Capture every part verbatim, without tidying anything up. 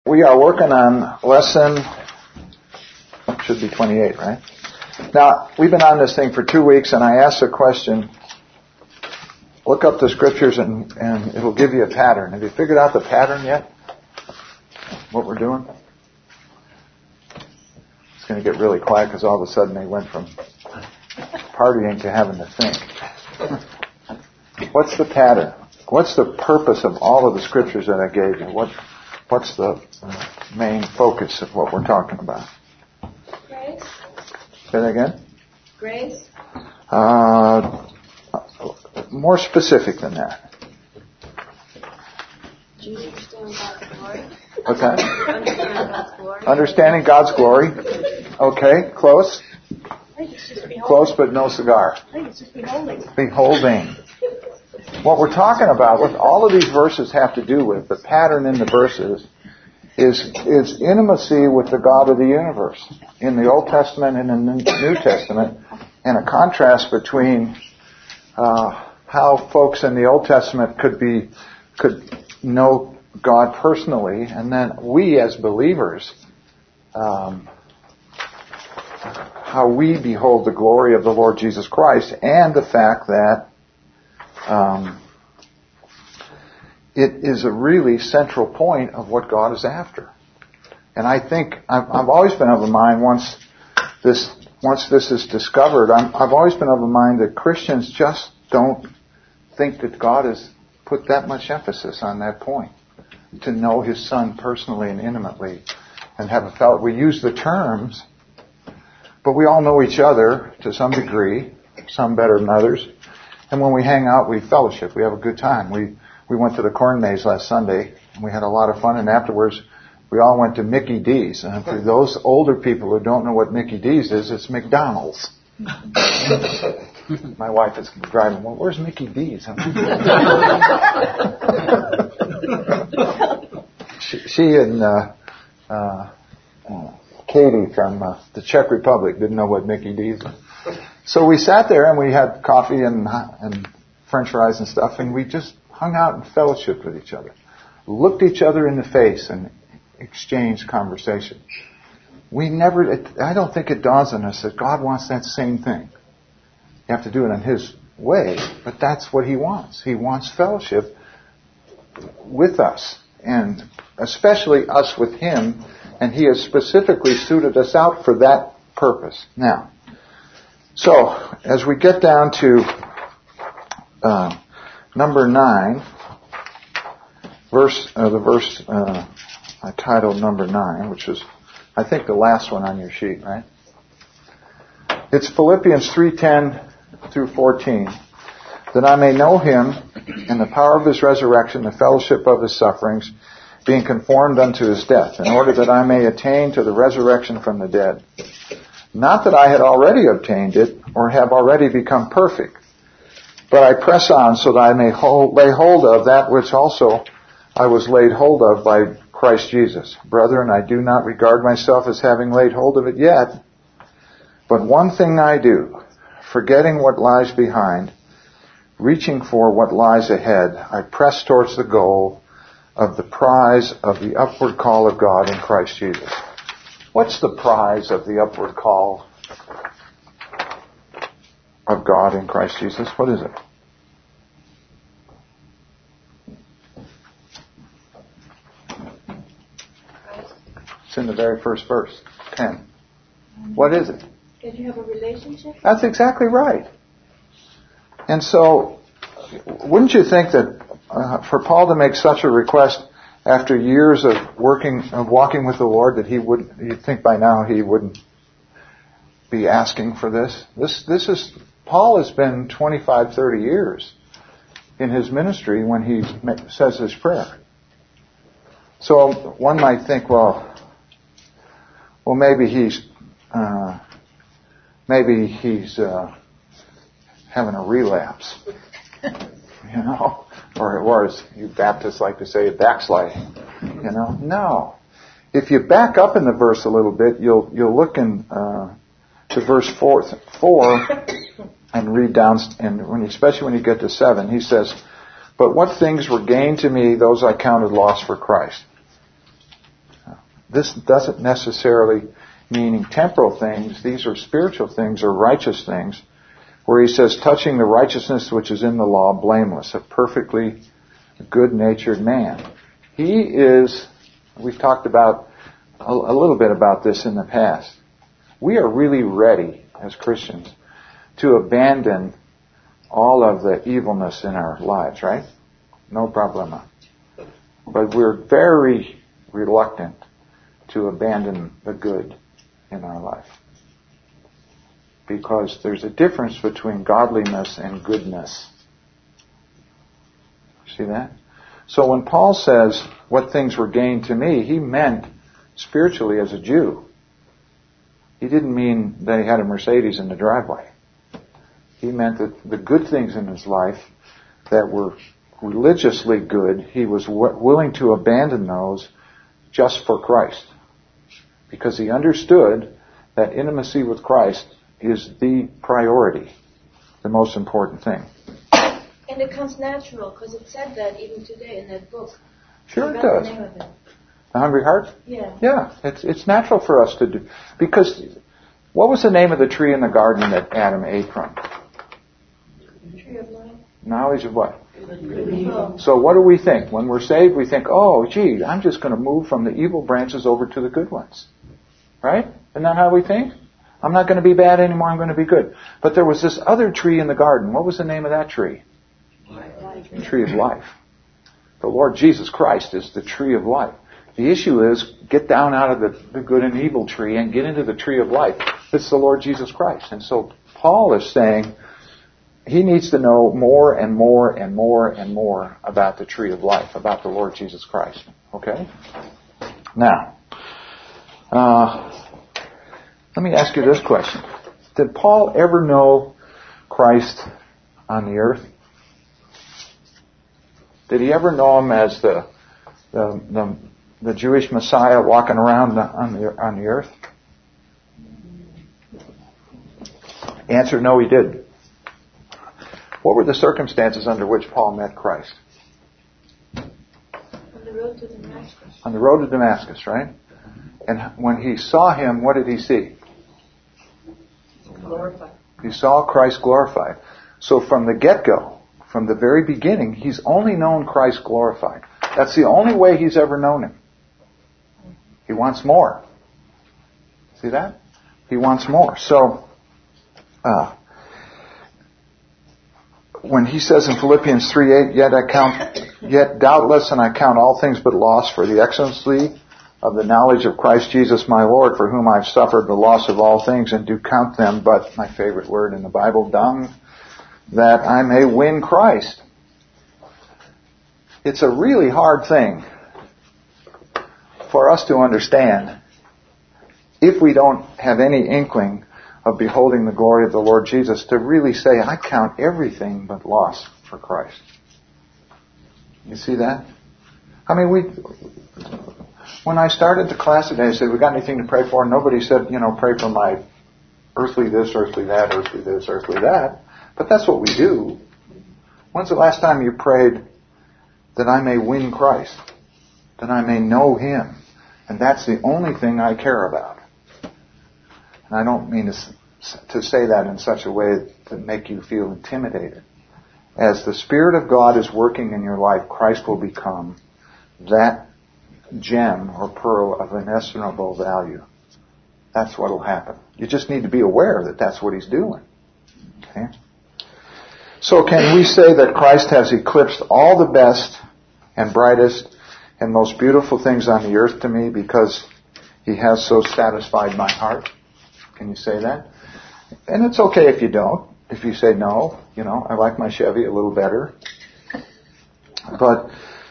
We are working on lesson, should be twenty-eight, right? Now, we've been on this thing for two weeks, and I asked a question. Look up the scriptures, and, and it'll give you a pattern. Have you figured out the pattern yet? What we're doing? It's going to get really quiet because all of a sudden they went from partying to having to think. What's the pattern? What's the purpose of all of the scriptures that I gave you? What What's the main focus of what we're talking about? Grace. Say that again? Grace. Uh, more specific than that. Jesus doing God's glory. What's that? Understanding God's glory. Understanding God's glory. Okay, close. I think it's just beholding. Close, but no cigar. I think it's just beholding. Beholding. What we're talking about, what all of these verses have to do with, the pattern in the verses, is is intimacy with the God of the universe in the Old Testament and in the New Testament, and a contrast between uh, how folks in the Old Testament could be could know God personally, and then we as believers, um, how we behold the glory of the Lord Jesus Christ, and the fact that Um, it is a really central point of what God is after. And I think, I've, I've always been of the mind, once this, once this is discovered, I'm, I've always been of the mind that Christians just don't think that God has put that much emphasis on that point. To know His Son personally and intimately, and have a felt. We use the terms, but we all know each other to some degree, some better than others. And when we hang out, we fellowship. We have a good time. We we went to the corn maze last Sunday, and we had a lot of fun. And afterwards, we all went to Mickey D's. And for those older people who don't know what Mickey D's is, it's McDonald's. My wife is driving. Well, where's Mickey D's? she, she and uh, uh, uh, Katie from uh, the Czech Republic didn't know what Mickey D's was. So we sat there and we had coffee and and French fries and stuff, and we just hung out and fellowshiped with each other, looked each other in the face, and exchanged conversation. We never, it, I don't think it dawns on us that God wants that same thing. You have to do it in His way, but that's what He wants. He wants fellowship with us, and especially us with Him, and He has specifically suited us out for that purpose. Now, so, as we get down to uh, number nine, verse, uh, the verse uh, I titled number nine, which is, I think, the last one on your sheet, right? It's Philippians three ten through fourteen. That I may know Him and the power of His resurrection, the fellowship of His sufferings, being conformed unto His death, in order that I may attain to the resurrection from the dead. Not that I had already obtained it, or have already become perfect, but I press on so that I may hold, lay hold of that which also I was laid hold of by Christ Jesus. Brethren, I do not regard myself as having laid hold of it yet, but one thing I do, forgetting what lies behind, reaching for what lies ahead, I press towards the goal of the prize of the upward call of God in Christ Jesus. What's the prize of the upward call of God in Christ Jesus? What is it? It's in the very first verse, ten. What is it? Did you have a relationship? That's exactly right. And so, wouldn't you think that uh, for Paul to make such a request after years of working, of walking with the Lord, that he would, you'd think by now he wouldn't be asking for this? This, this is, Paul has been twenty-five, thirty years in his ministry when he says his prayer. So one might think, well, well maybe he's, uh, maybe he's, uh, having a relapse. You know? Or, or as you Baptists like to say, backsliding. You know? No. If you back up in the verse a little bit, you'll you'll look in uh, to verse four, four and read down, and when, especially when you get to seven, he says, "But what things were gained to me, those I counted loss for Christ." this doesn't necessarily meaning temporal things. These are spiritual things or righteous things, where he says, touching the righteousness which is in the law, blameless, a perfectly good-natured man. He is, we've talked about a, a little bit about this in the past. We are really ready as Christians to abandon all of the evilness in our lives, right? No problema. But we're very reluctant to abandon the good in our life. Because there's a difference between godliness and goodness. See that? So when Paul says, what things were gained to me, he meant spiritually as a Jew. He didn't mean that he had a Mercedes in the driveway. He meant that the good things in his life that were religiously good, he was w- willing to abandon those just for Christ. Because he understood that intimacy with Christ is the priority, the most important thing. And it comes natural, because it said that even today in that book. Sure it does. The name of it. The Hungry Heart? Yeah. Yeah, it's it's natural for us to do. Because what was the name of the tree in the garden that Adam ate from? Tree of life. Knowledge of what? Oh. So what do we think? When we're saved, we think, oh, gee, I'm just going to move from the evil branches over to the good ones. Right? Isn't that how we think? I'm not going to be bad anymore, I'm going to be good. But there was this other tree in the garden. What was the name of that tree? Life. The tree of life. The Lord Jesus Christ is the tree of life. The issue is, get down out of the, the good and evil tree and get into the tree of life. It's the Lord Jesus Christ. And so Paul is saying he needs to know more and more and more and more about the tree of life, about the Lord Jesus Christ. Okay? Now, uh, let me ask you this question. Did Paul ever know Christ on the earth? Did he ever know him as the the, the, the Jewish Messiah walking around the, on the on the earth? Answer: no, he didn't. What were the circumstances under which Paul met Christ? On the road to Damascus. On the road to Damascus, right? And when he saw him, what did he see? Glorified. He saw Christ glorified. So from the get-go, from the very beginning, he's only known Christ glorified. That's the only way he's ever known him. He wants more. See that? He wants more. So, uh, when he says in Philippians three eight, yet I count, yet doubtless, and I count all things but loss for the excellency of the knowledge of Christ Jesus my Lord, for whom I've suffered the loss of all things, and do count them, but my favorite word in the Bible, dung, that I may win Christ. It's a really hard thing for us to understand if we don't have any inkling of beholding the glory of the Lord Jesus, to really say, I count everything but loss for Christ. You see that? I mean, we, when I started the class today, I said, we got anything to pray for? Nobody said, you know, pray for my earthly this, earthly that, earthly this, earthly that. But that's what we do. When's the last time you prayed that I may win Christ? That I may know Him? And that's the only thing I care about. And I don't mean to, to say that in such a way to make you feel intimidated. As the Spirit of God is working in your life, Christ will become that gem or pearl of inestimable value. That's what will happen. You just need to be aware that that's what He's doing. Okay? So can we say that Christ has eclipsed all the best and brightest and most beautiful things on the earth to me because He has so satisfied my heart? Can you say that? And it's okay if you don't. If you say no, you know, I like my Chevy a little better. But,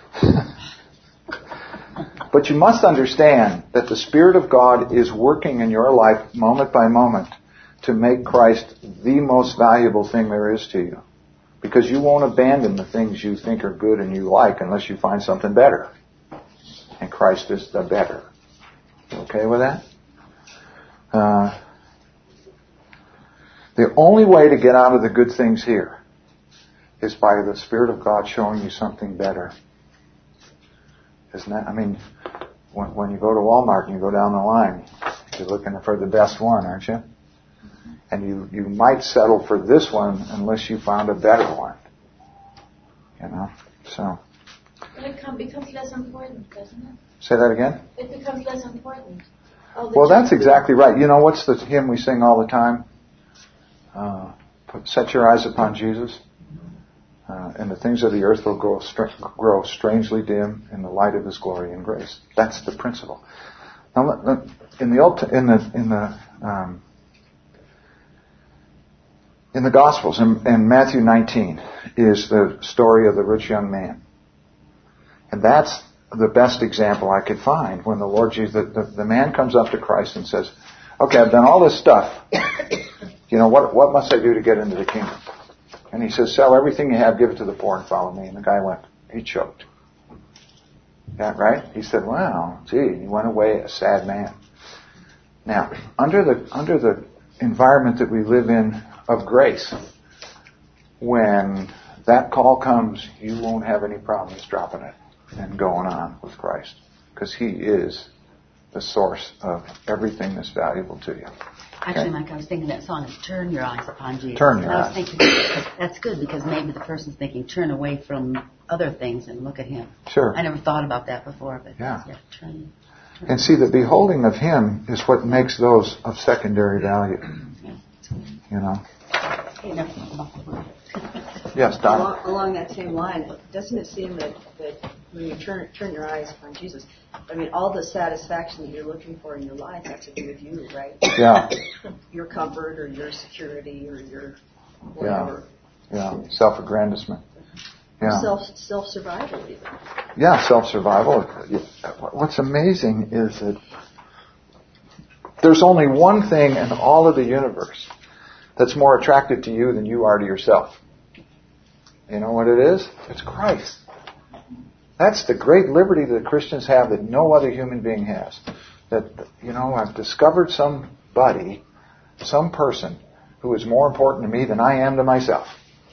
but you must understand that the Spirit of God is working in your life moment by moment to make Christ the most valuable thing there is to you. Because you won't abandon the things you think are good and you like unless you find something better. And Christ is the better. You okay with that? Uh, the only way to get out of the good things here is by the Spirit of God showing you something better. Isn't that? I mean, when, when you go to Walmart and you go down the line, you're looking for the best one, aren't you? And you, you might settle for this one unless you found a better one. You know, so. But it com- becomes less important, doesn't it? Say that again? It becomes less important. Well, that's exactly right. You know, what's the hymn we sing all the time? Uh, put, set your eyes upon Jesus, uh, and the things of the earth will grow, str- grow strangely dim in the light of His glory and grace. That's the principle. Now, let, let, in the old, in the in the um, in the Gospels, in, in Matthew nineteen, is the story of the rich young man, and that's the best example I could find when the Lord Jesus, the, the, the man comes up to Christ and says, okay, I've done all this stuff. You know, what what must I do to get into the kingdom? And he says, sell everything you have, give it to the poor, and follow me. And the guy went, he choked. Yeah, right? He said, wow, gee, he went away a sad man. Now, under the under the environment that we live in of grace, when that call comes, you won't have any problems dropping it and going on with Christ, because He is the source of everything that's valuable to you. Actually, Mike, I was thinking that song is "Turn Your Eyes Upon Jesus." Turn your and I was eyes. thinking that's good because maybe the person's thinking, turn away from other things and look at Him. Sure. I never thought about that before, but Yeah. yeah, turn, turn. And see, the beholding of Him is what makes those of secondary value. Yeah. You know. Hey, never thought about the word. Yes, Don. Along, along that same line, doesn't it seem that, that when you turn turn your eyes upon Jesus, I mean, all the satisfaction that you're looking for in your life has to do with you, right? Yeah. Your comfort or your security or your whatever. Yeah. Yeah. Self-aggrandizement. Yeah. Self self survival even. Yeah, self-survival. What's amazing is that there's only one thing in all of the universe that's more attractive to you than you are to yourself. You know what it is? It's Christ. That's the great liberty that Christians have that no other human being has. That, you know, I've discovered somebody, some person, who is more important to me than I am to myself.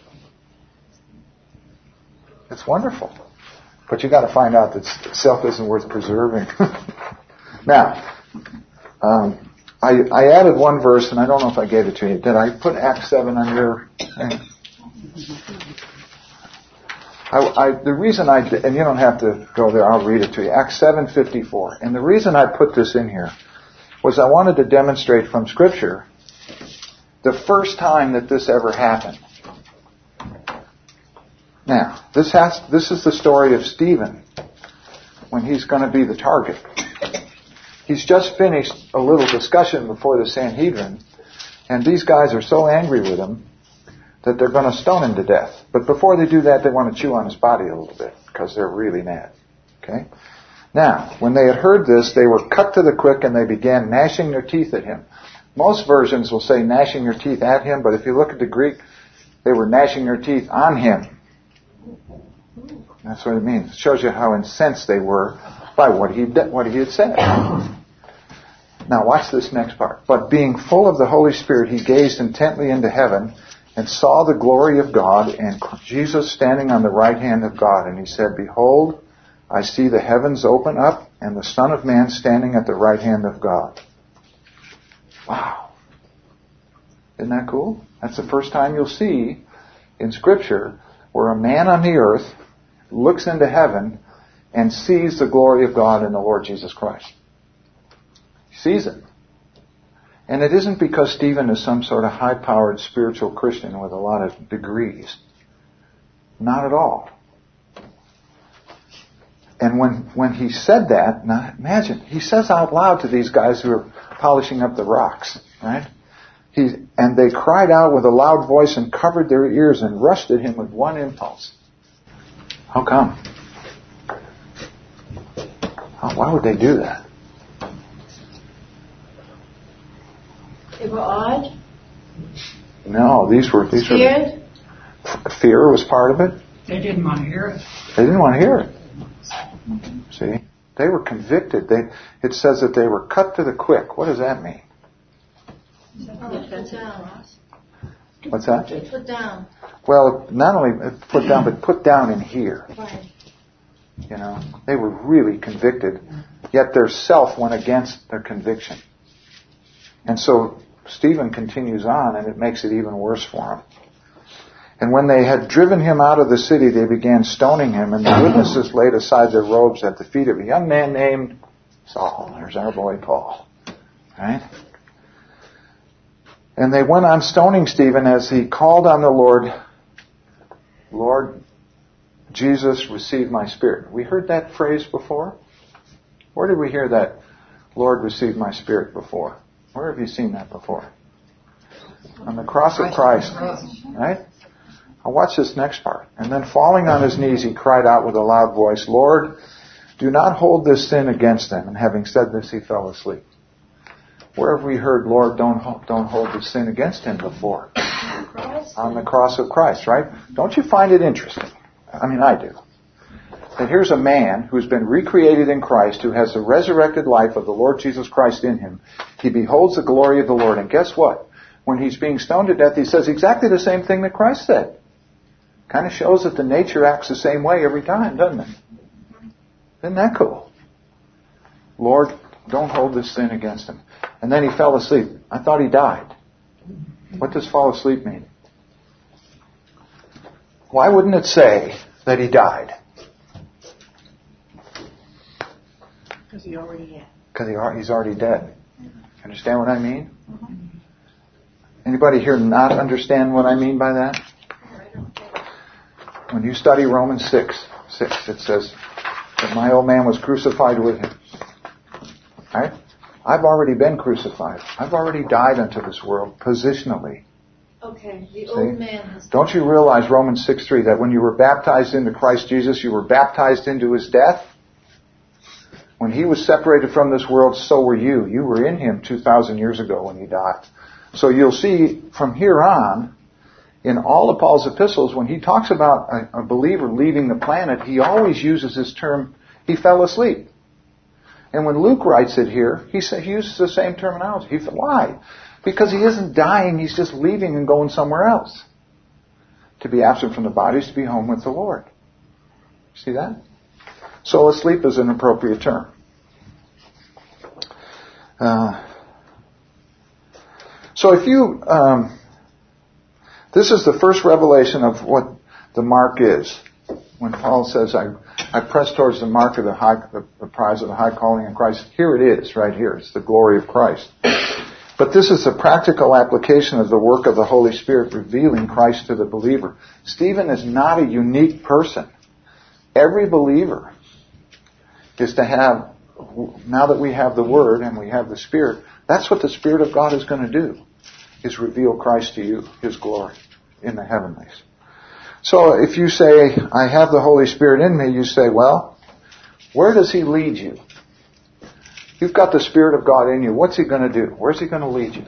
It's wonderful. But you got to find out that self isn't worth preserving. Now, um, I, I added one verse, and I don't know if I gave it to you. Did I put Acts seven on your thing? I, I, the reason I, and you don't have to go there, I'll read it to you. Acts seven fifty-four. And the reason I put this in here was I wanted to demonstrate from Scripture the first time that this ever happened. Now, this has, this is the story of Stephen when he's going to be the target. He's just finished a little discussion before the Sanhedrin, and these guys are so angry with him that they're going to stone him to death. But before they do that, they want to chew on his body a little bit because they're really mad. Okay? Now, when they had heard this, they were cut to the quick and they began gnashing their teeth at him. Most versions will say gnashing their teeth at him, but if you look at the Greek, they were gnashing their teeth on him. That's what it means. It shows you how incensed they were by what he what he had said. Now watch this next part. But being full of the Holy Spirit, he gazed intently into heaven and saw the glory of God and Jesus standing on the right hand of God. And he said, behold, I see the heavens open up and the Son of Man standing at the right hand of God. Wow. Isn't that cool? That's the first time you'll see in Scripture where a man on the earth looks into heaven and sees the glory of God in the Lord Jesus Christ. He sees it. And it isn't because Stephen is some sort of high-powered spiritual Christian with a lot of degrees. Not at all. And when, when he said that, now imagine, he says out loud to these guys who are polishing up the rocks, right? He, and they cried out with a loud voice and covered their ears and rushed at him with one impulse. How come? How, why would they do that? They were awed? No, these were... These Scared? Were, fear was part of it. They didn't want to hear it. They didn't want to hear it. See? They were convicted. They, it says that they were cut to the quick. What does that mean? Oh, put down. What's that? Put down. Well, not only put down, but put down in here. Right. You know, they were really convicted, yet their self went against their conviction. And so Stephen continues on, and it makes it even worse for him. And when they had driven him out of the city, they began stoning him, and the witnesses laid aside their robes at the feet of a young man named Saul. There's our boy Paul. Right? And they went on stoning Stephen as he called on the Lord, Lord Jesus, receive my spirit. We heard that phrase before? Where did we hear that, Lord, receive my spirit, before? Where have you seen that before? On the cross of Christ. Right? Now watch this next part. And then falling on his knees, he cried out with a loud voice, Lord, do not hold this sin against them. And having said this, he fell asleep. Where have we heard, Lord, don't, don't hold this sin against him before? On the cross of Christ, right? Don't you find it interesting? I mean, I do. That here's a man who's been recreated in Christ, who has the resurrected life of the Lord Jesus Christ in him. He beholds the glory of the Lord. And guess what? When he's being stoned to death, he says exactly the same thing that Christ said. Kind of shows that the nature acts the same way every time, doesn't it? Isn't that cool? Lord, don't hold this sin against him. And then he fell asleep. I thought he died. What does fall asleep mean? Why wouldn't it say that he died? Because he already had. Because he, he's already dead. Understand what I mean? Anybody here not understand what I mean by that? When you study Romans six, six, it says that my old man was crucified with him. Right? I've already been crucified. I've already died unto this world positionally. Okay, the See? old man has... Don't you realize, Romans six three, that when you were baptized into Christ Jesus, you were baptized into his death? When he was separated from this world, so were you. You were in him two thousand years ago when he died. So you'll see from here on, in all of Paul's epistles, when he talks about a, a believer leaving the planet, he always uses this term, he fell asleep. And when Luke writes it here, he, say, he uses the same terminology. He, why? Because he isn't dying, he's just leaving and going somewhere else. To be absent from the body is to be home with the Lord. See that? So asleep is an appropriate term. Uh, so if you... Um, this is the first revelation of what the mark is. When Paul says, I, I press towards the mark of the high, the, the prize of the high calling in Christ. Here it is, right here. It's the glory of Christ. But this is a practical application of the work of the Holy Spirit revealing Christ to the believer. Stephen is not a unique person. Every believer is to have, now that we have the Word and we have the Spirit, that's what the Spirit of God is going to do, is reveal Christ to you, His glory in the heavenlies. So if you say, I have the Holy Spirit in me, you say, well, where does He lead you? You've got the Spirit of God in you. What's He going to do? Where's He going to lead you?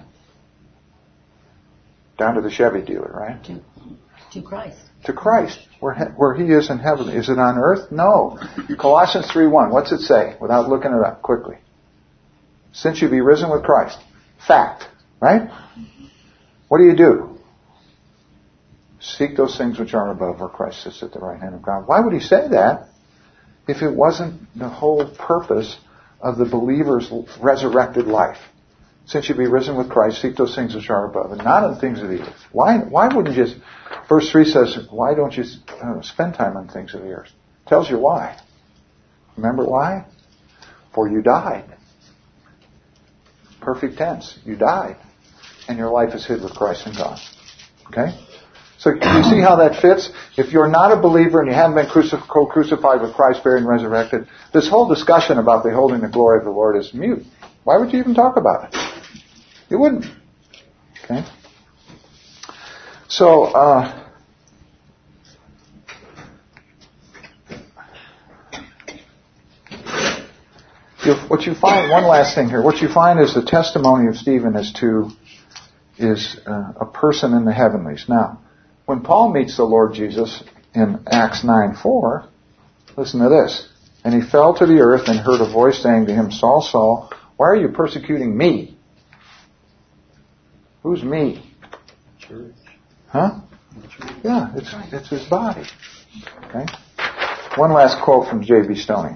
Down to the Chevy dealer, right? To, to Christ. To Christ, where, where He is in heaven. Is it on earth? No. Colossians three one, what's it say? Without looking it up quickly. Since you be risen with Christ. Fact, right? What do you do? Seek those things which are above, where Christ sits at the right hand of God. Why would He say that if it wasn't the whole purpose of the believer's resurrected life? Since you be risen with Christ, seek those things which are above, and not on things of the earth. Why, why wouldn't you, verse three says, why don't you uh, spend time on things of the earth? Tells you why. Remember why? For you died. Perfect tense. You died. And your life is hid with Christ in God. Okay? So you see how that fits? If you're not a believer and you haven't been crucif- co-crucified with Christ, buried, and resurrected, this whole discussion about beholding the glory of the Lord is mute. Why would you even talk about it? You wouldn't. Okay? So, uh, you, what you find, one last thing here, what you find is the testimony of Stephen is to, is uh, a person in the heavenlies. Now, when Paul meets the Lord Jesus in Acts nine four, listen to this. And he fell to the earth and heard a voice saying to him, Saul, Saul, why are you persecuting me? Who's me? Church. Huh? Yeah, it's it's his body. Okay? One last quote from J B Stoney.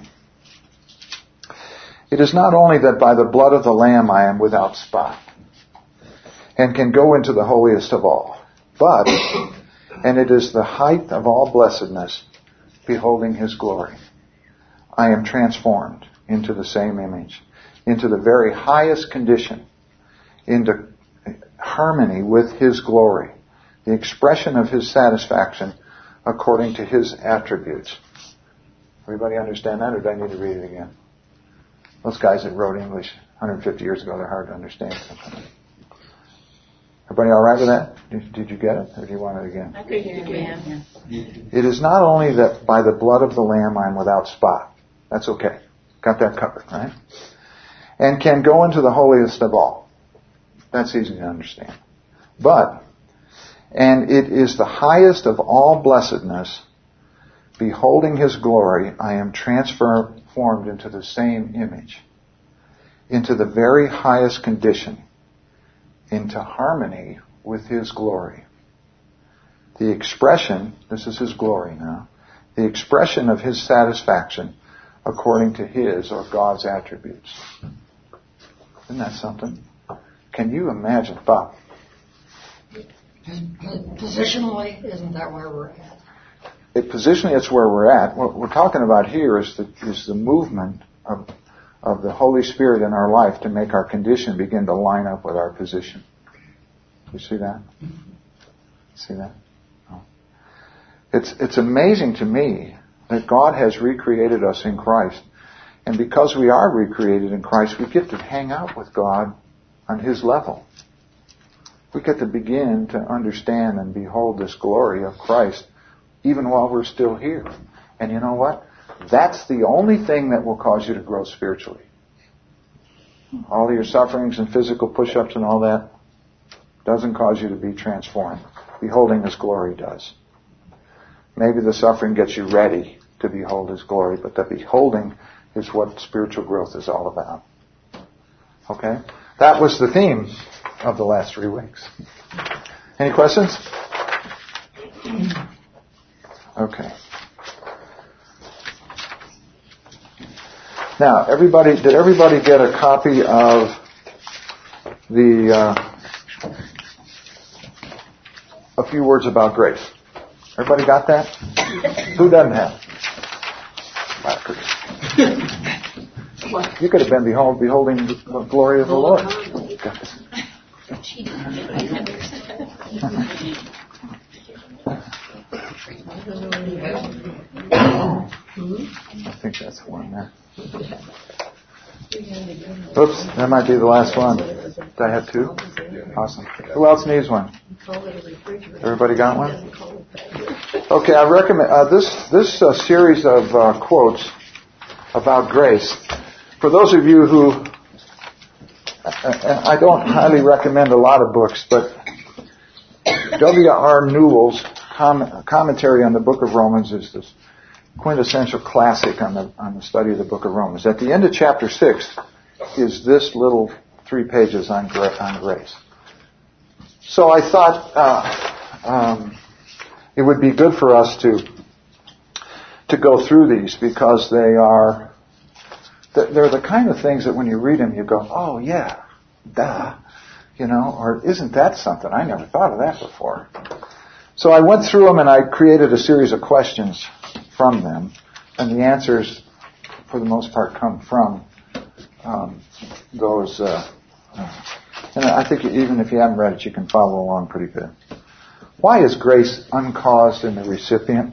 It is not only that by the blood of the Lamb I am without spot and can go into the holiest of all, but, and it is the height of all blessedness, beholding His glory, I am transformed into the same image, into the very highest condition, into harmony with His glory, the expression of His satisfaction according to His attributes. Everybody understand that, or do I need to read it again? Those guys that wrote English one hundred fifty years ago, they're hard to understand sometimes. Everybody all right with that? Did, did you get it, or do you want it again? I could hear you, ma'am. It is not only that by the blood of the Lamb I am without spot. That's okay. Got that covered, right? And can go into the holiest of all. That's easy to understand. But, and it is the highest of all blessedness, beholding His glory, I am transformed into the same image, into the very highest condition, into harmony with His glory. The expression, this is His glory now, the expression of His satisfaction according to His or God's attributes. Isn't that something? Can you imagine, Bob? Positionally, isn't that where we're at? It, positionally, it's where we're at. What we're talking about here is the, is the movement of, of the Holy Spirit in our life to make our condition begin to line up with our position. You see that? See that? Oh. It's, it's amazing to me that God has recreated us in Christ. And because we are recreated in Christ, we get to hang out with God on His level. We get to begin to understand and behold this glory of Christ even while we're still here. And you know what? That's the only thing that will cause you to grow spiritually. All of your sufferings and physical push-ups and all that doesn't cause you to be transformed. Beholding His glory does. Maybe the suffering gets you ready to behold His glory, but the beholding is what spiritual growth is all about. Okay? That was the theme of the last three weeks. Any questions? Okay. Now, everybody, did everybody get a copy of the uh, A Few Words About Grace? Everybody got that? Who doesn't have? You could have been behold, beholding the glory of the Lord. I think that's one there. Oops, that might be the last one. Did I have two? Awesome. Who else needs one? Everybody got one? Okay, I recommend uh, this this uh, series of uh, quotes about grace. For those of you who, uh, I don't highly recommend a lot of books, but W R Newell's com- commentary on the Book of Romans is this quintessential classic on the on the study of the Book of Romans. At the end of chapter six is this little three pages on gra- on grace. So I thought uh, um, it would be good for us to to go through these because they are they're the kind of things that when you read them you go, oh yeah, duh, you know, or isn't that something? I never thought of that before. So I went through them and I created a series of questions from them, and the answers, for the most part, come from um, those. Uh, uh, and I think even if you haven't read it, you can follow along pretty good. Why is grace uncaused in the recipient?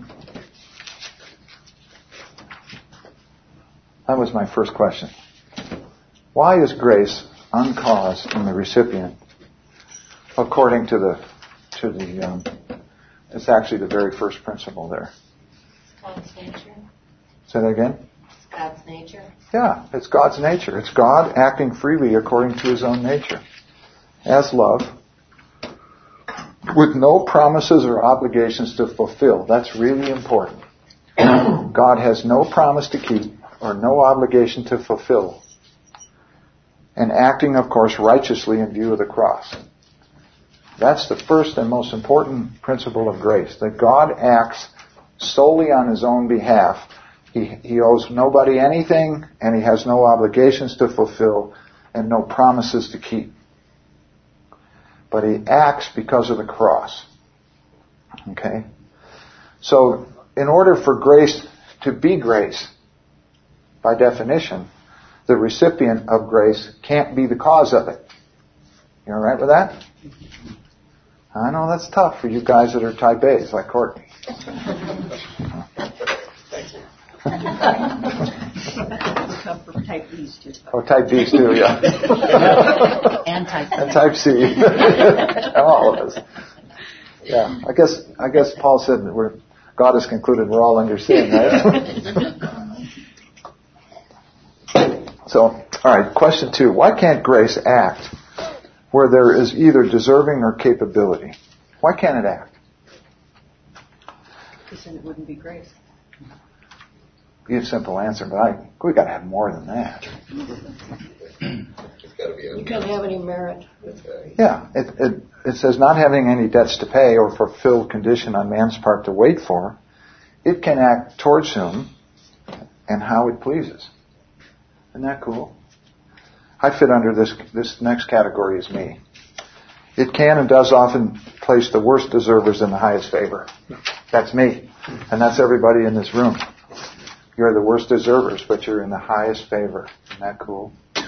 That was my first question. Why is grace uncaused in the recipient? According to the to the, um, it's actually the very first principle there. God's nature. Say that again? God's nature. Yeah, it's God's nature. It's God acting freely according to His own nature. As love, with no promises or obligations to fulfill. That's really important. God has no promise to keep or no obligation to fulfill. And acting, of course, righteously in view of the cross. That's the first and most important principle of grace, that God acts solely on his own behalf. He, he owes nobody anything, and he has no obligations to fulfill and no promises to keep. But he acts because of the cross. Okay? So, in order for grace to be grace, by definition, the recipient of grace can't be the cause of it. You all right with that? I know that's tough for you guys that are type A's like Courtney. Type B's too. Oh, type B's too, yeah. And type C. And type C. All of us. Yeah, I guess I guess Paul said that we're God has concluded we're all under sin, right? So, all right, question two. Why can't grace act where there is either deserving or capability? Why can't it act? Because then it wouldn't be grace. Be a simple answer, but I we got to have more than that. It's got to be You can't have any merit. Yeah, it, it it says not having any debts to pay or fulfilled condition on man's part to wait for, it can act towards whom and how it pleases. Isn't that cool? I fit under this this next category as me. It can and does often place the worst deservers in the highest favor. That's me, and that's everybody in this room. You're the worst deservers, but you're in the highest favor. Isn't that cool?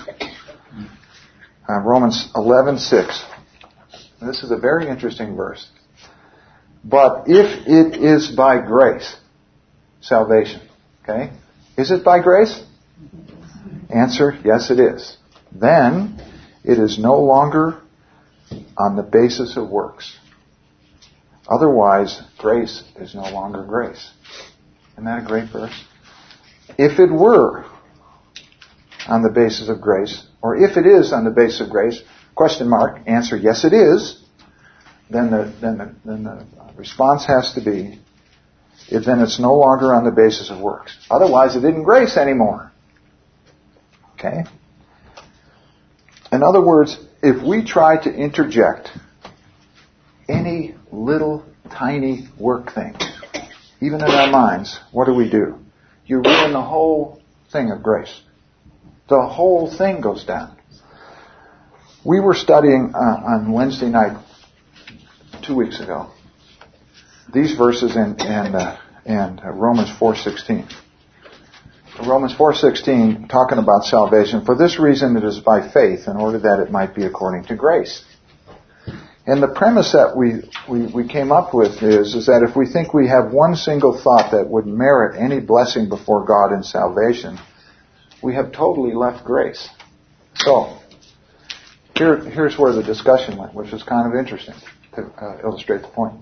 Uh, Romans eleven six. This is a very interesting verse. But if it is by grace, salvation, okay? Is it by grace? Answer, yes it is. Then it is no longer on the basis of works. Otherwise, grace is no longer grace. Isn't that a great verse? If it were on the basis of grace, or if it is on the basis of grace, question mark, answer, yes it is, then the, then the, then the response has to be, if then it's no longer on the basis of works. Otherwise, it isn't grace anymore. Okay? In other words, if we try to interject any little tiny work thing, even in our minds, what do we do? You ruin the whole thing of grace. The whole thing goes down. We were studying uh, on Wednesday night, two weeks ago, these verses in, in, uh, in uh, Romans four sixteen. Romans four sixteen, talking about salvation. For this reason it is by faith, in order that it might be according to grace. And the premise that we, we, we came up with is, is that if we think we have one single thought that would merit any blessing before God in salvation, we have totally left grace. So, here, here's where the discussion went, which is kind of interesting to uh, illustrate the point.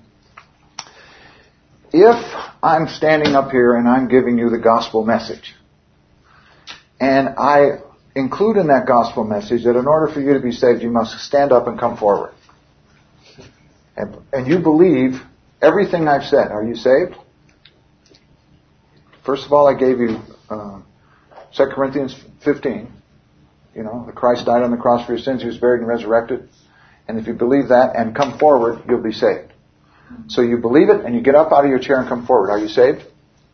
If I'm standing up here and I'm giving you the gospel message, and I include in that gospel message that in order for you to be saved, you must stand up and come forward. And, and you believe everything I've said. Are you saved? First of all, I gave you uh, Second Corinthians fifteen. You know, that Christ died on the cross for your sins. He was buried and resurrected. And if you believe that and come forward, you'll be saved. So you believe it and you get up out of your chair and come forward. Are you saved?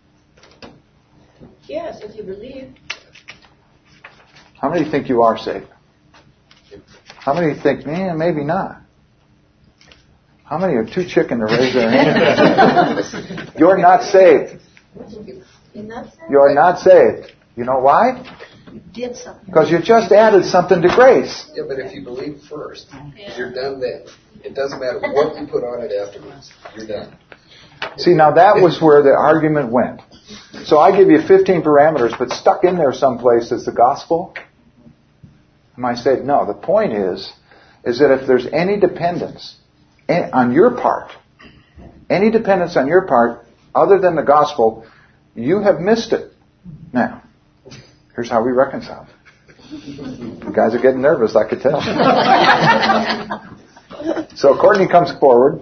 Yes, if you believe. How many think you are saved? How many think, man, maybe not? How many are too chicken to raise their hand? You're not saved. You're not saved? You're not saved. You know why? You did something. Because you just added something to grace. Yeah, but if you believe first, you're done then. It doesn't matter what you put on it afterwards. You're done. See, now that was where the argument went. So I give you fifteen parameters, but stuck in there someplace is the gospel. Am I saved? No. The point is, is that if there's any dependence on your part, any dependence on your part other than the gospel, you have missed it. Now, here's how we reconcile. You guys are getting nervous, I could tell. So Courtney comes forward.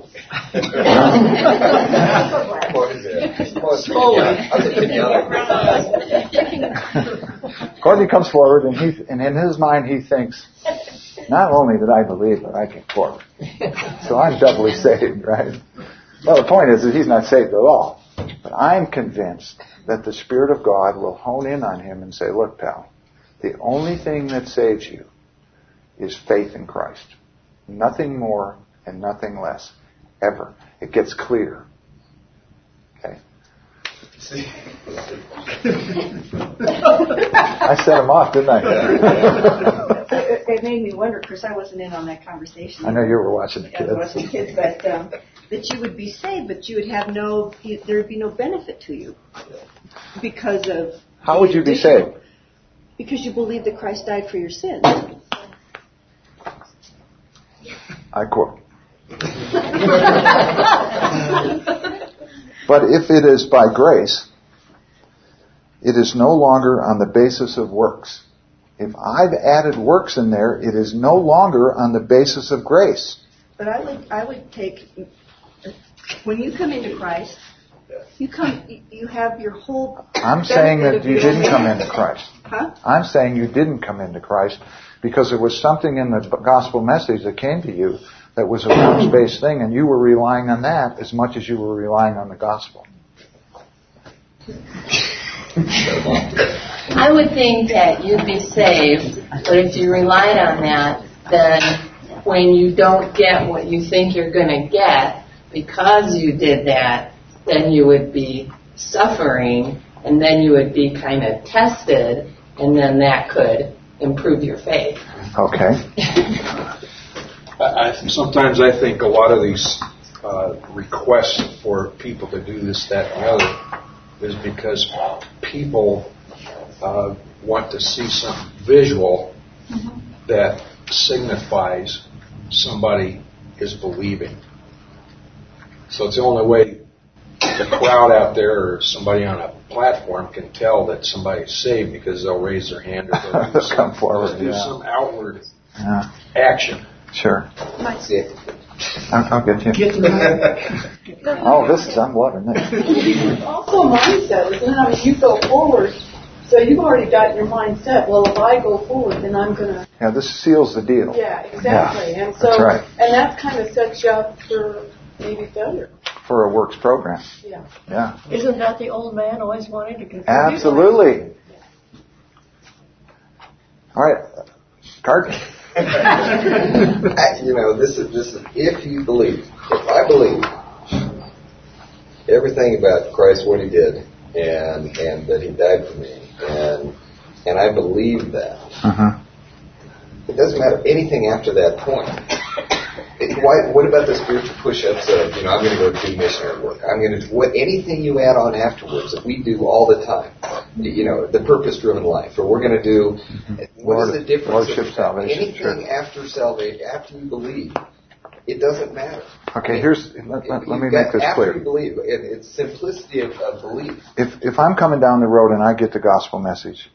Courtney comes forward, and he, and in his mind, he thinks, not only did I believe, but I came forward. So I'm doubly saved, right? Well, the point is that he's not saved at all. But I'm convinced that the Spirit of God will hone in on him and say, look, pal, the only thing that saves you is faith in Christ. Nothing more and nothing less. Ever. It gets clear. Okay? I set him off, didn't I? it, it made me wonder, because I wasn't in on that conversation. I know you were watching the I kids. was watching the kids, but um, that you would be saved, but you would have no, there would be no benefit to you because of. How would you be saved? Because you believe that Christ died for your sins. I quote. But if it is by grace, it is no longer on the basis of works. If I've added works in there, it is no longer on the basis of grace. But I would, I would take, when you come into Christ, you come, you have your whole. I'm saying that you didn't come into Christ. Huh? I'm saying you didn't come into Christ because there was something in the gospel message that came to you that was a works-based thing, and you were relying on that as much as you were relying on the gospel. I would think that you'd be saved, but if you relied on that, then when you don't get what you think you're going to get because you did that, then you would be suffering, and then you would be kind of tested, and then that could improve your faith. Okay. I, sometimes I think a lot of these uh, requests for people to do this, that, and the other is because people uh, want to see some visual mm-hmm. that signifies somebody is believing. So it's the only way the crowd out there or somebody on a platform can tell that somebody's saved, because they'll raise their hand or they'll do some, come forward, do yeah. some outward yeah. action. Sure. That's it. I'll, I'll get you. Oh, this is, I'm loving this. It's also a mindset, isn't it? I mean, you go forward, so you've already got your mindset. Well, if I go forward, then I'm going to. Yeah, this seals the deal. Yeah, exactly. Yeah, and so, that's right. And that kind of sets you up for maybe failure. For a works program. Yeah. Yeah. Isn't that the old man always wanting to contribute? Absolutely. All right, Carter. You know, this is this is if you believe. If I believe everything about Christ, what He did, and and that He died for me, and and I believe that, uh-huh. it doesn't matter anything after that point. It, why, what about the spiritual push-ups of, you know, I'm going to go do missionary work. I'm going to do what, anything you add on afterwards that we do all the time. You know, the purpose-driven life, or we're going to do. Mm-hmm. What Lord, is the difference? Lordship salvation. Anything sure. after salvation, after you believe, it doesn't matter. Okay, here's let, let, let me got, make this after clear. After you believe, it, it's simplicity of, of belief. If if I'm coming down the road and I get the gospel message,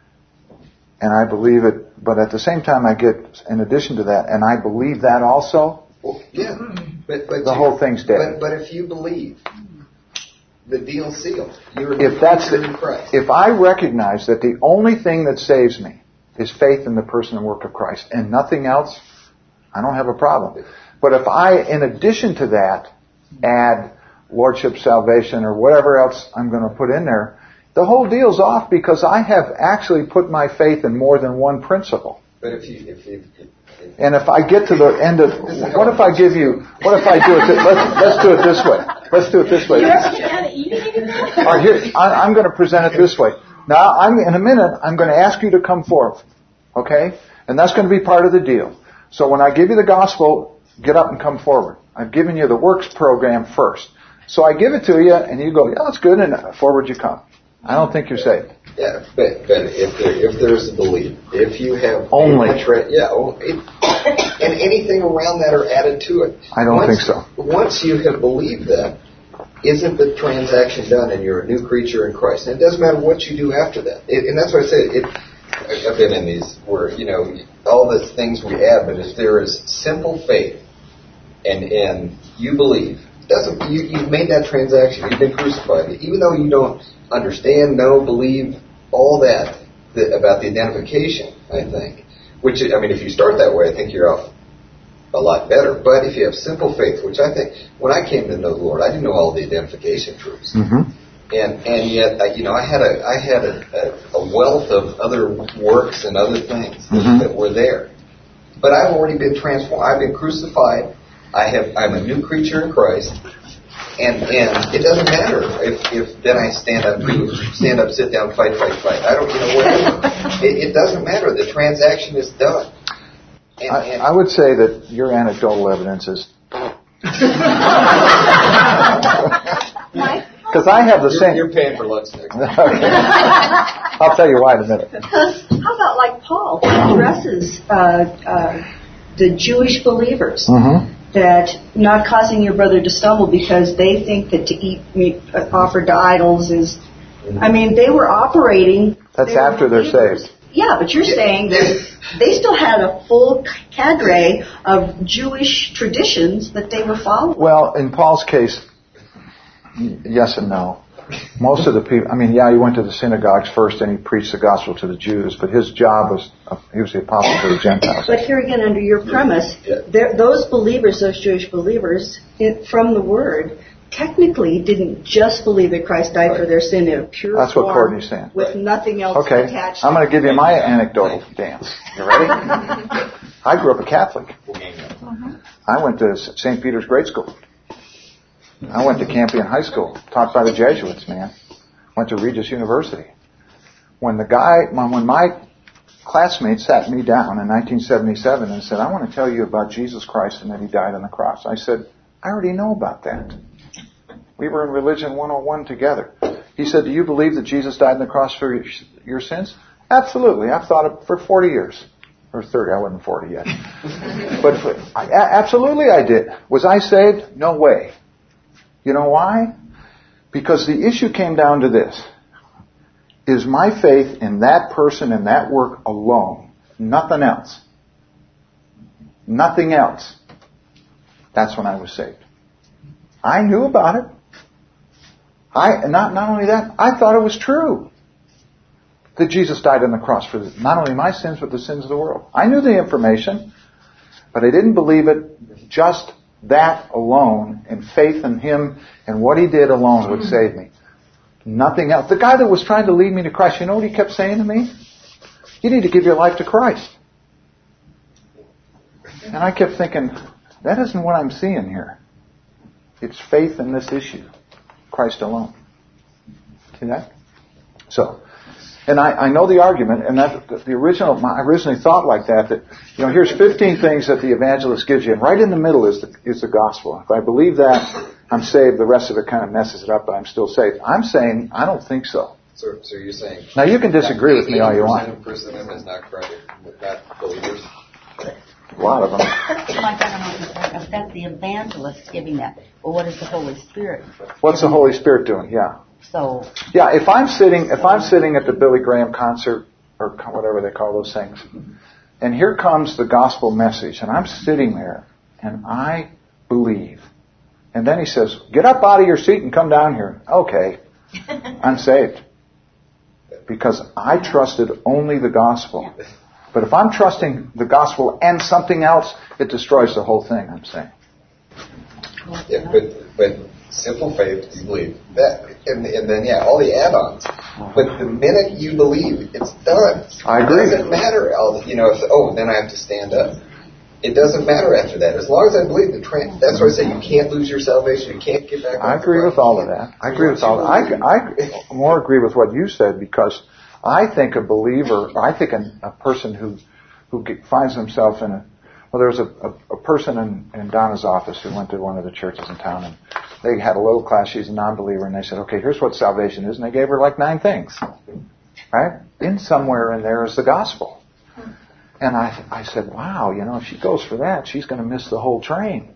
and I believe it, but at the same time I get, in addition to that, and I believe that also, well, yeah, but, but the you, whole thing's dead. But, but if you believe, the deal's sealed. You're if that's the, in Christ. If I recognize that the only thing that saves me is faith in the person and work of Christ, and nothing else, I don't have a problem. But if I, in addition to that, add Lordship salvation or whatever else I'm going to put in there, the whole deal's off, because I have actually put my faith in more than one principle. But if you, if you, if, and if I get to the end of, what if I give you, what if I do it, th- let's, let's do it this way. Let's do it this way. All right, here, I, I'm going to present it this way. Now, I'm, in a minute, I'm going to ask you to come forth. Okay? And that's going to be part of the deal. So when I give you the gospel, get up and come forward. I've given you the works program first. So I give it to you, and you go, yeah, that's good, and forward you come. I don't think you're saved. Yeah, but, but if there, if there's a belief, if you have only, tra- yeah, it, and anything around that are added to it. I don't once, think so. Once you have believed that, isn't the transaction done, and you're a new creature in Christ? And it doesn't matter what you do after that. It, and that's what I said. It, I've been in these where, you know, all the things we add, but if there is simple faith, and and you believe, doesn't you, you've made that transaction. You've been crucified, even though you don't understand, know, believe, all that, that about the identification, I think. Which, I mean, if you start that way, I think you're off a lot better. But if you have simple faith, which I think, when I came to know the Lord, I didn't know all the identification truths. Mm-hmm. And and yet, uh, you know, I had a I had a, a, a wealth of other works and other things Mm-hmm. that were there. But I've already been transformed. I've been crucified. I have. I'm a new creature in Christ. And and it doesn't matter if, if then I stand up, stand up, sit down, fight, fight, fight. I don't, you know, whatever. It, it doesn't matter. The transaction is done. And, I, and I would say that your anecdotal evidence is. Because I have the you're, same. You're paying for lunch next time. Okay. I'll tell you why in a minute. Because how about like Paul, who addresses uh, uh, the Jewish believers Mm-hmm. that not causing your brother to stumble because they think that to eat meat uh, offered to idols is. I mean, they were operating. That's they were after they're believers. saved. Yeah, but you're saying that they still had a full cadre of Jewish traditions that they were following. Well, in Paul's case, yes and no. Most of the people, I mean, yeah, he went to the synagogues first and he preached the gospel to the Jews, but his job was, uh, he was the apostle to the Gentiles. But here again, under your premise, Yeah. there- those believers, those Jewish believers, it, from the Word, technically didn't just believe that Christ died for their sin in a pure That's what form Courtney's saying. with nothing else Okay, attached. I'm going to give you my anecdotal dance. You ready? I grew up a Catholic. I went to Saint Peter's Grade School. I went to Campion High School, taught by the Jesuits, man. Went to Regis University. When the guy, when my classmate sat me down in nineteen seventy-seven and said, I want to tell you about Jesus Christ and that he died on the cross, I said, I already know about that. We were in Religion one oh one together. He said, do you believe that Jesus died on the cross for your, your sins? Absolutely. I've thought it for forty years. Or thirty. I wasn't forty yet. But for, I, absolutely I did. Was I saved? No way. You know why? Because the issue came down to this. Is my faith in that person and that work alone? Nothing else. Nothing else. That's when I was saved. I knew about it. I not not only that, I thought it was true that Jesus died on the cross for not only my sins but the sins of the world. I knew the information, but I didn't believe it. Just that alone and faith in Him and what He did alone would save me. Nothing else. The guy that was trying to lead me to Christ, you know what he kept saying to me? You need to give your life to Christ. And I kept thinking, that isn't what I'm seeing here. It's faith in this issue. Christ alone. See that? So, and I, I know the argument, and that the original, I originally thought like that, that, you know, here's fifteen things that the evangelist gives you, and right in the middle is the, is the gospel. If I believe that, I'm saved, the rest of it kind of messes it up, but I'm still saved. I'm saying, I don't think so. So, so you're saying... Now, you can disagree with me all you want. eighty percent of Christendom is not correct, not believers. A lot of them. Like, I don't know if that's the evangelist giving that. Well, what is the Holy Spirit? What's the Holy Spirit doing? Yeah. So, Yeah, if I'm sitting, if I'm sitting at the Billy Graham concert, or whatever they call those things, and here comes the gospel message, and I'm sitting there, and I believe. And then he says, get up out of your seat and come down here. Okay. I'm saved. Because I trusted only the gospel. But if I'm trusting the gospel and something else, it destroys the whole thing, I'm saying. Yeah, but but simple faith, you believe that, and, and then yeah, all the add-ons. But the minute you believe, it's done. I agree. It doesn't matter. I'll, you know, if oh, then I have to stand up. It doesn't matter after that. As long as I believe the trans, that's why I say you can't lose your salvation. You can't get back. I agree with all of that. I agree with all that. I, I more agree with what you said because I think a believer, I think a, a person who who get, finds himself in a, well, there was a, a, a person in, in Donna's office who went to one of the churches in town, and they had a little class. She's a non-believer, and they said, okay, here's what salvation is, and they gave her like nine things. Right? In somewhere in there is the gospel. And I, I said, wow, you know, if she goes for that, she's going to miss the whole train.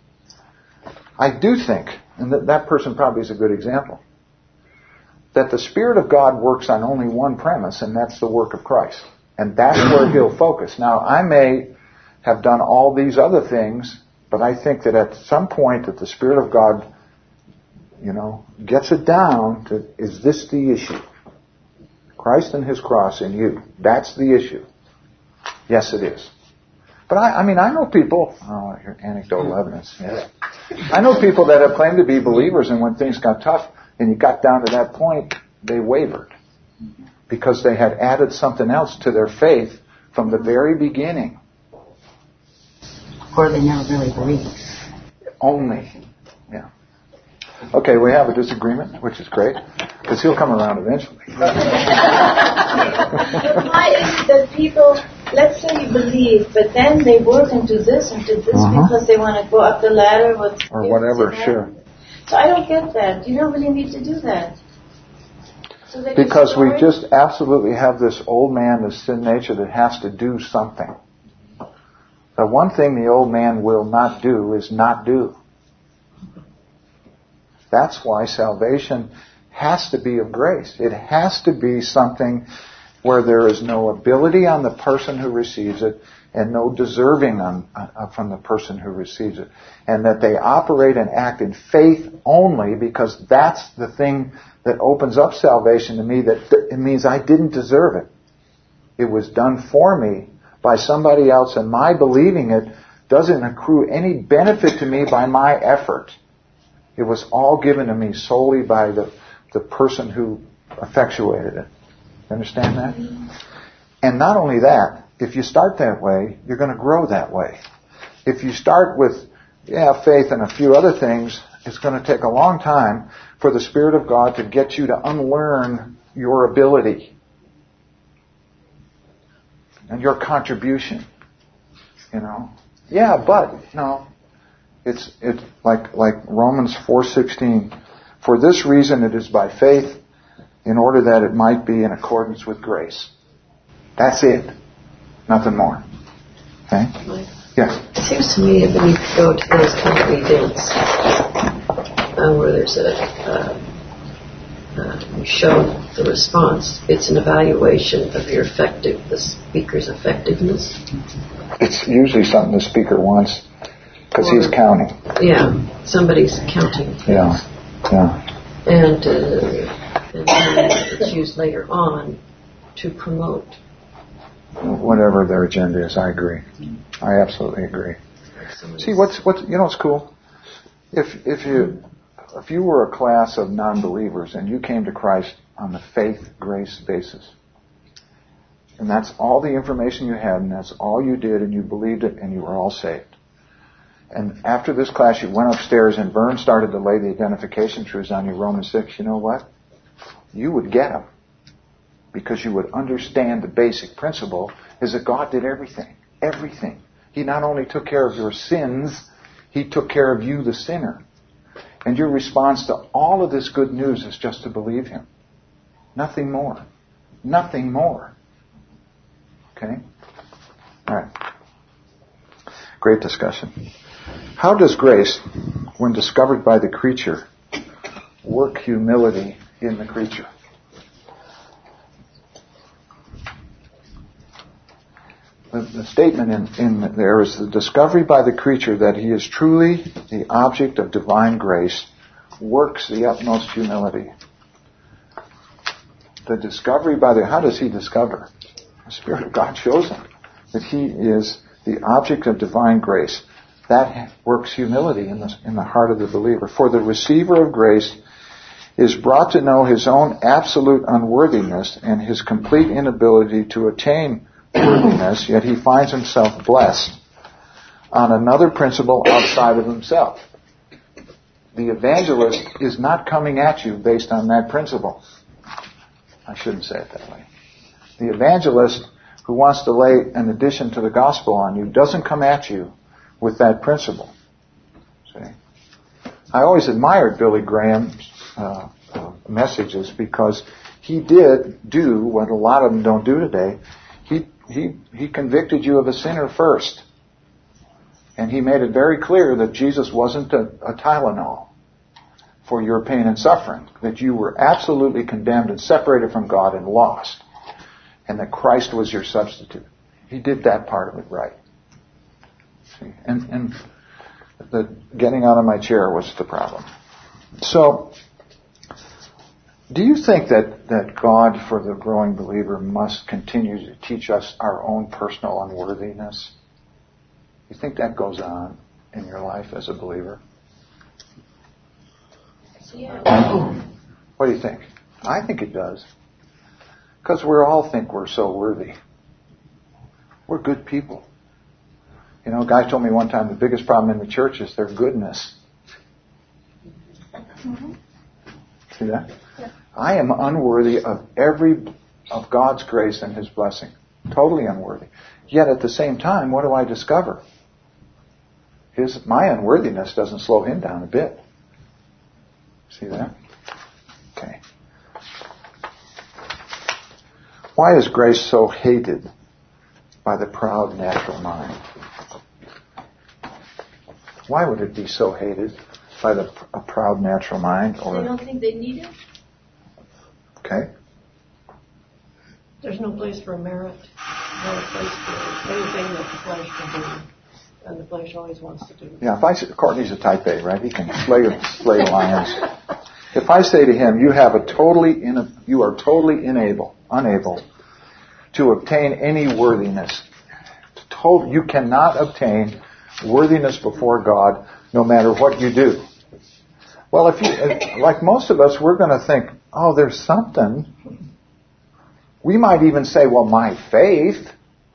I do think, and that, that person probably is a good example, that the Spirit of God works on only one premise, and that's the work of Christ. And that's where He'll focus. Now, I may have done all these other things, but I think that at some point that the Spirit of God, you know, gets it down to, is this the issue? Christ and His cross in you. That's the issue. Yes, it is. But I, I mean, I know people, oh, your anecdotal evidence, yes. I know people that have claimed to be believers, and when things got tough, and you got down to that point, they wavered. Because they had added something else to their faith from the very beginning. Or they never really believed. Only. Yeah. Okay, we have a disagreement, which is great, because he'll come around eventually. But why is it that people, let's say you believe, but then they work into this, into this, Uh-huh. because they want to go up the ladder with Or whatever, sure. So I don't get that. You don't really need to do that. So they Because we destroy- just absolutely have this old man, this sin nature that has to do something. The one thing the old man will not do is not do. That's why salvation has to be of grace. It has to be something where there is no ability on the person who receives it and no deserving on, uh, from the person who receives it. And that they operate and act in faith only, because that's the thing that opens up salvation to me, that it means I didn't deserve it. It was done for me by somebody else, and my believing it doesn't accrue any benefit to me by my effort. It was all given to me solely by the, the person who effectuated it. You understand that? And not only that, if you start that way, you're going to grow that way. If you start with, yeah, faith and a few other things, it's going to take a long time for the Spirit of God to get you to unlearn your ability and your contribution. You know? Yeah, but, no. It's it's like like Romans four sixteen. For this reason it is by faith, in order that it might be in accordance with grace. That's it. Nothing more. Okay? Yes. It seems to me that when you go to those kind of events uh, where there's a uh, uh, you show the response, it's an evaluation of your effective, the speaker's effectiveness. It's usually something the speaker wants because he's counting. Yeah, somebody's counting. Yeah, yeah. And, uh, and then it's used later on to promote. Whatever their agenda is, I agree. I absolutely agree. See, what's what's you know what's cool? If if you if you were a class of non-believers and you came to Christ on the faith grace basis, and that's all the information you had, and that's all you did, and you believed it, and you were all saved. And after this class, you went upstairs, and Vern started to lay the identification truths on you, Romans six. You know what? You would get them. Because you would understand the basic principle is that God did everything. Everything. He not only took care of your sins, He took care of you, the sinner. And your response to all of this good news is just to believe Him. Nothing more. Nothing more. Okay? All right. Great discussion. How does grace, when discovered by the creature, work humility in the creature? The, the statement in, in there is the discovery by the creature that he is truly the object of divine grace works the utmost humility. The discovery by the, how does he discover? The Spirit of God shows him that he is the object of divine grace. That works humility in the, in the heart of the believer. For the receiver of grace is brought to know his own absolute unworthiness and his complete inability to attain worthiness, yet he finds himself blessed on another principle outside of himself. The evangelist is not coming at you based on that principle. I shouldn't say it that way. The evangelist who wants to lay an addition to the gospel on you doesn't come at you with that principle. See? I always admired Billy Graham's uh, uh, messages because he did do what a lot of them don't do today. He He, he convicted you of a sinner first. And he made it very clear that Jesus wasn't a, a Tylenol for your pain and suffering. That you were absolutely condemned and separated from God and lost. And that Christ was your substitute. He did that part of it right. See? And, and the getting out of my chair was the problem. So, do you think that, that God, for the growing believer, must continue to teach us our own personal unworthiness? You think that goes on in your life as a believer? Yeah. What do you think? I think it does. Because we all think we're so worthy. We're good people. You know, a guy told me one time the biggest problem in the church is their goodness. Mm-hmm. See that? Yeah. I am unworthy of every, of God's grace and His blessing. Totally unworthy. Yet at the same time, what do I discover? His, my unworthiness doesn't slow Him down a bit. See that? Okay. Why is grace so hated by the proud natural mind? Why would it be so hated by the a proud natural mind? Or they don't think they need it? Okay. There's no place for merit, no place for anything that the flesh can do. And the flesh always wants to do. Yeah, if I say, Courtney's a type A, right? He can slay, slay lions. If I say to him, you have a totally, in, you are totally unable, unable to obtain any worthiness. To, you cannot obtain worthiness before God no matter what you do. Well, if you, like most of us, we're going to think, oh, there's something. We might even say, well, my faith.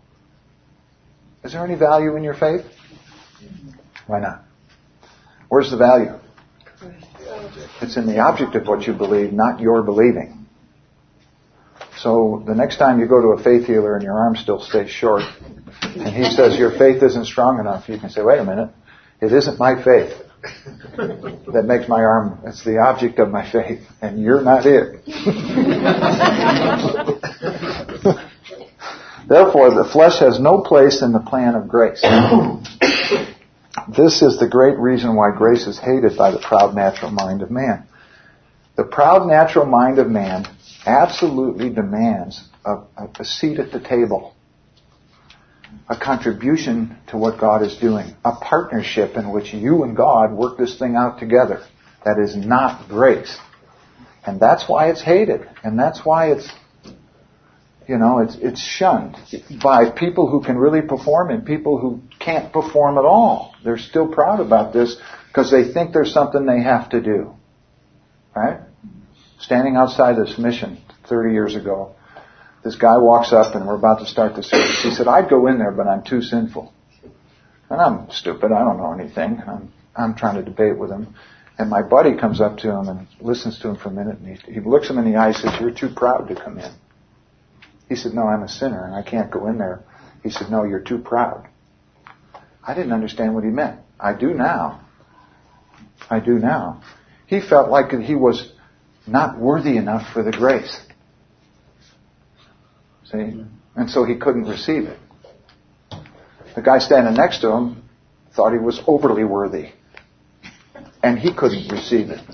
Is there any value in your faith? Why not? Where's the value? It's in the object of what you believe, not your believing. So the next time you go to a faith healer and your arm still stays short, and he says your faith isn't strong enough, you can say, wait a minute, it isn't my faith that makes my arm, it's the object of my faith, and you're not it. Therefore, the flesh has no place in the plan of grace. This is the great reason why grace is hated by the proud natural mind of man. The proud natural mind of man absolutely demands a, a seat at the table, a contribution to what God is doing, a partnership in which you and God work this thing out together. That is not grace. And that's why it's hated. And that's why it's, you know, it's, it's shunned by people who can really perform and people who can't perform at all. They're still proud about this because they think there's something they have to do. Right? Standing outside this mission thirty years ago, this guy walks up and we're about to start the service. He said, I'd go in there, but I'm too sinful. And I'm stupid. I don't know anything. I'm, I'm trying to debate with him. And my buddy comes up to him and listens to him for a minute. And he, he looks him in the eye and says, you're too proud to come in. He said, no, I'm a sinner and I can't go in there. He said, no, you're too proud. I didn't understand what he meant. I do now. I do now. He felt like he was not worthy enough for the grace. See? And so he couldn't receive it. The guy standing next to him thought he was overly worthy. And he couldn't receive it.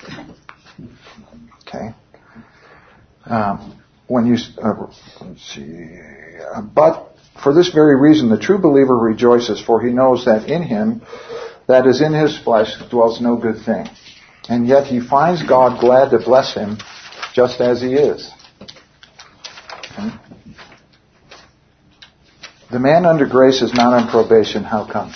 Okay? Um, when you, uh, let's see, uh, but for this very reason the true believer rejoices, for he knows that in him, that is in his flesh, dwells no good thing. And yet he finds God glad to bless him just as he is. Okay? The man under grace is not on probation. How come?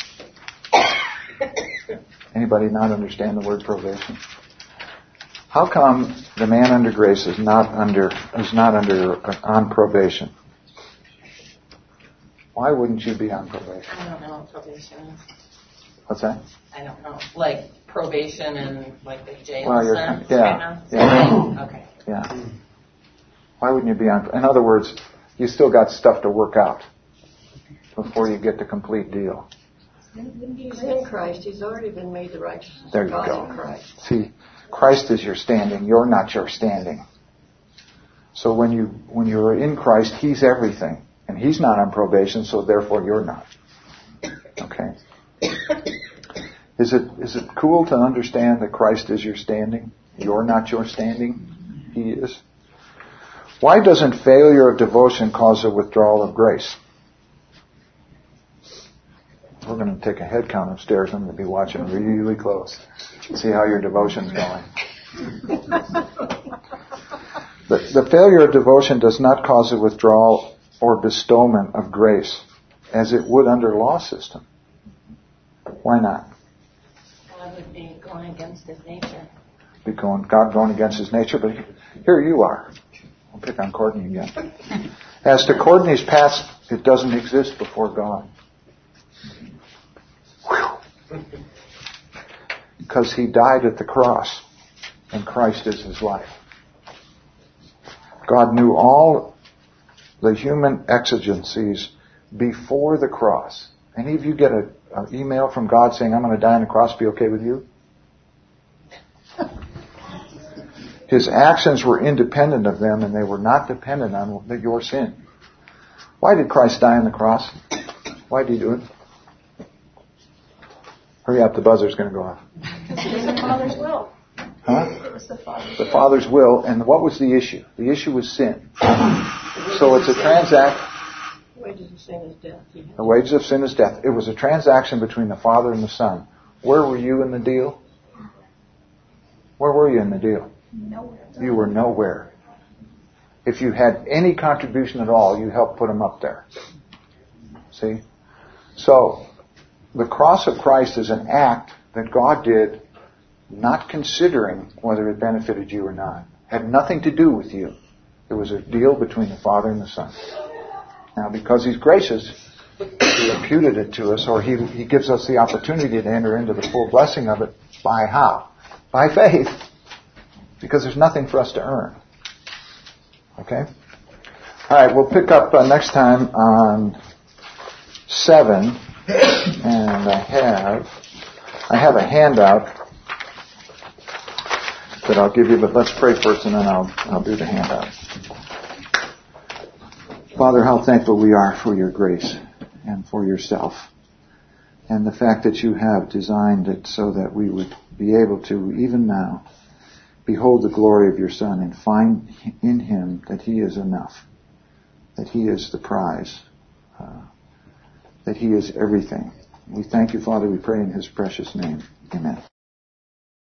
Anybody not understand the word probation? How come the man under grace is not under is not under uh, on probation? Why wouldn't you be on probation? I don't know what probation is. What's that? I don't know. Like probation and like the jail well, you're, sense yeah, right now? yeah. Okay. Yeah. Why wouldn't you be on? In other words, you still got stuff to work out before you get the complete deal. He's in Christ. He's already been made the righteousness there of you God go. in Christ. See, Christ is your standing. You're not your standing. So when you when you're in Christ, He's everything, and He's not on probation. So therefore, you're not. Okay. Is it is it cool to understand that Christ is your standing? You're not your standing. He is. Why doesn't failure of devotion cause a withdrawal of grace? We're going to take a head count upstairs. I'm going to be watching really close. See how your devotion's going. the, the failure of devotion does not cause a withdrawal or bestowment of grace, as it would under law system. Why not? Well, it would be going against his nature. be going, God going against his nature, but here you are. I'll pick on Courtney again. As to Courtney's past, it doesn't exist before God. Because he died at the cross, and Christ is his life. God knew all the human exigencies before the cross. Any of you get an email from God saying, I'm going to die on the cross, be okay with you? His actions were independent of them, and they were not dependent on your sin. Why did Christ die on the cross? Why did he do it? Hurry up, the buzzer's going to go off. It was the Father's will. Huh? It was the Father's The will. Father's will. And what was the issue? The issue was sin. So it's a transaction. The wages of sin is death. Yeah. The wages of sin is death. It was a transaction between the Father and the Son. Where were you in the deal? Where were you in the deal? Nowhere. You were nowhere. If you had any contribution at all, you helped put him up there. See? So, the cross of Christ is an act that God did not considering whether it benefited you or not. Had nothing to do with you. It was a deal between the Father and the Son. Now, because he's gracious, he imputed it to us, or he, he gives us the opportunity to enter into the full blessing of it. By how? By faith. Because there's nothing for us to earn. Okay? Alright, we'll pick up uh, next time on seven. And I have, I have a handout that I'll give you, but let's pray first and then I'll, I'll do the handout. Father, how thankful we are for your grace and for yourself. And the fact that you have designed it so that we would be able to, even now, behold the glory of your Son and find in him that he is enough, that he is the prize, uh, that he is everything. We thank you, Father. We pray in his precious name. Amen.